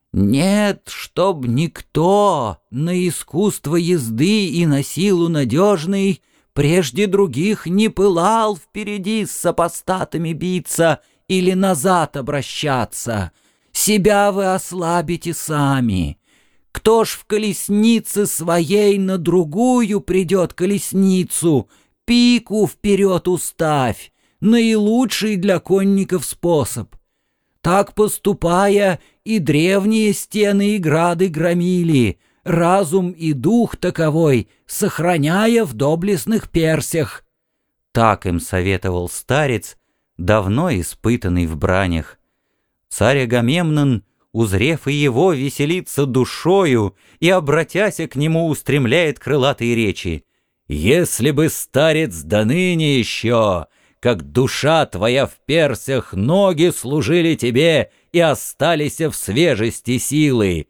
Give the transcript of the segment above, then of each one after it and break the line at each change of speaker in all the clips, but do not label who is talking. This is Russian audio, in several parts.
Нет, чтоб никто на искусство езды и на силу надежный прежде других не пылал впереди с сопостатами биться или назад обращаться. Себя вы ослабите сами. Кто ж в колеснице своей на другую придет колесницу, пику вперед уставь, наилучший для конников способ. Так поступая, и древние стены и грады громили, разум и дух таковой, сохраняя в доблестных персях. Так им советовал старец, давно испытанный в бранях. Царь Агамемнон, узрев и его, веселится душою и, обратяся к нему, устремляет крылатые речи. «Если бы, старец, до ныне еще, как душа твоя в персях, ноги служили тебе и остались в свежести силы.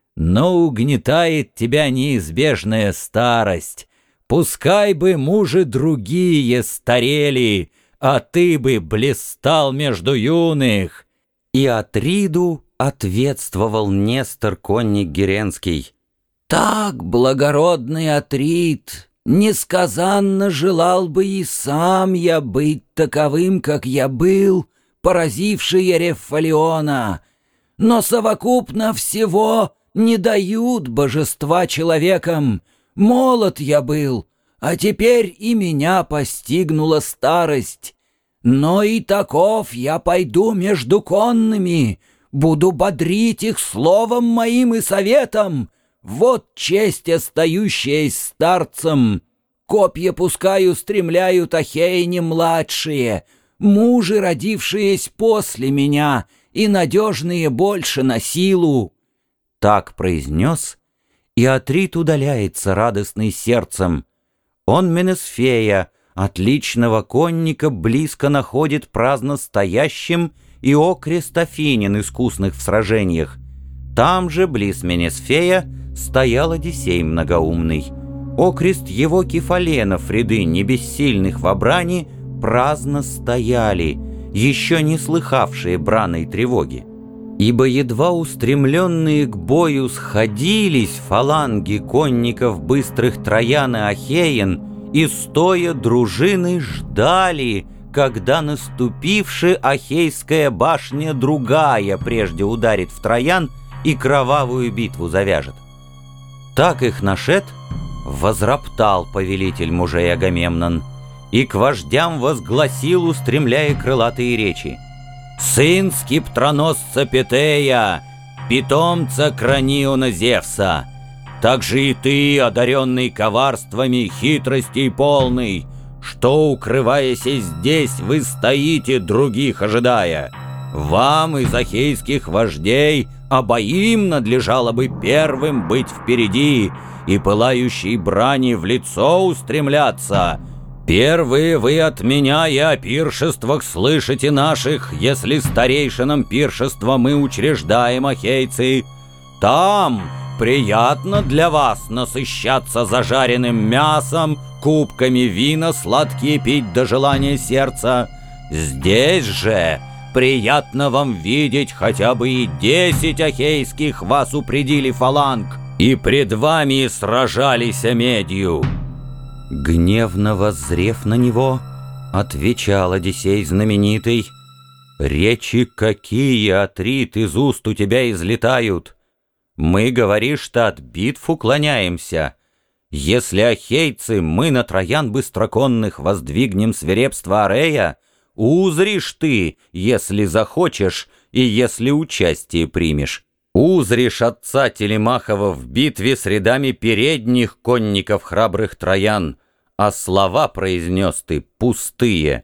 Но угнетает тебя неизбежная старость. Пускай бы мужи другие старели, а ты бы блистал между юных». И Атриду ответствовал Нестор, конник Геренский. «Так, благородный Атрид, несказанно желал бы и сам я быть таковым, как я был, поразивший Ерефалиона, но совокупно всего не дают божества человекам. Молод я был, а теперь и меня постигнула старость. Но и таков я пойду между конными, буду бодрить их словом моим и советом. Вот честь, остающая старцем. Копья пускай устремляют ахейни младшие, мужи, родившиеся после меня, и надежные больше на силу». Так произнес, и Атрид удаляется радостный сердцем. Он Менесфея, отличного конника, близко находит праздно стоящим и окрест Афинин, искусных в сражениях. Там же, близ Менесфея, стоял Одиссей многоумный. Окрест его кефаленов, ряды небессильных в брани, праздно стояли, еще не слыхавшие браной тревоги. Ибо едва устремленные к бою сходились фаланги конников быстрых Троян и Ахеен, и стоя дружины ждали, когда наступивши Ахейская башня другая прежде ударит в Троян и кровавую битву завяжет. Так их нашед, возроптал повелитель мужей Агамемнон, и к вождям возгласил, устремляя крылатые речи: «Сын скиптроносца Петея, питомца Краниона Зевса, также и ты, одаренный коварствами, хитростей полный, что, укрываясь здесь, вы стоите, других ожидая. Вам из ахейских вождей обоим надлежало бы первым быть впереди и пылающей брани в лицо устремляться. Первые вы от меня и о пиршествах слышите наших, если старейшинам пиршества мы учреждаем, ахейцы. Там приятно для вас насыщаться зажаренным мясом, кубками вина сладкие пить до желания сердца. Здесь же приятно вам видеть хотя бы и 10 ахейских вас упредили фаланг и пред вами сражались медью». Гневно воззрев на него, отвечал Одиссей знаменитый: «Речи какие, Атрид, из уст у тебя излетают? Мы, говоришь-то, от битв уклоняемся. Если ахейцы, мы на Троян быстроконных воздвигнем свирепство Арея, узришь ты, если захочешь и если участие примешь. Узришь отца Телемахова в битве с рядами передних конников храбрых Троян, а слова произнес ты пустые».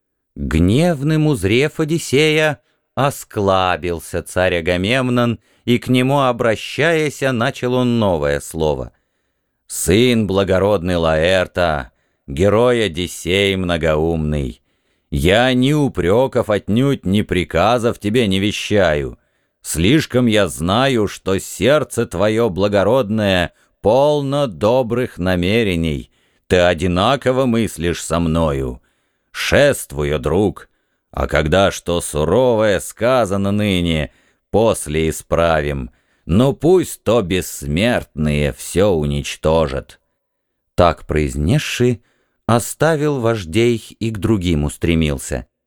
Гневным узрев Одиссея, осклабился царь Агамемнон, и к нему, обращаясь, начал он новое слово: «Сын благородный Лаэрта, герой Одиссей многоумный, я ни упреков отнюдь, ни приказов тебе не вещаю. Слишком я знаю, что сердце твое благородное полно добрых намерений. Ты одинаково мыслишь со мною. Шествую, друг, а когда что суровое сказано ныне, после исправим. но пусть то бессмертные все уничтожат». Так произнесши, оставил вождей и к другим устремился.